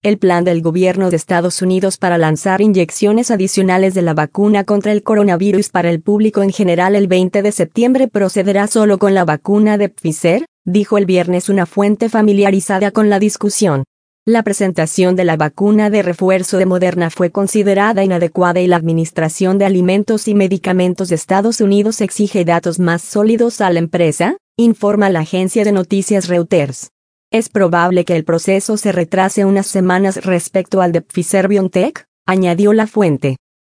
el plan del gobierno de Estados Unidos para lanzar inyecciones adicionales de la vacuna contra el coronavirus para el público en general el 20 de septiembre procederá solo con la vacuna de Pfizer, dijo el viernes una fuente familiarizada con la discusión. La presentación de la vacuna de refuerzo de Moderna fue considerada inadecuada y la Administración de Alimentos y Medicamentos de Estados Unidos exige datos más sólidos a la empresa, informa la agencia de noticias Reuters. Es probable que el proceso se retrase unas semanas respecto al de Pfizer-BioNTech, añadió la fuente.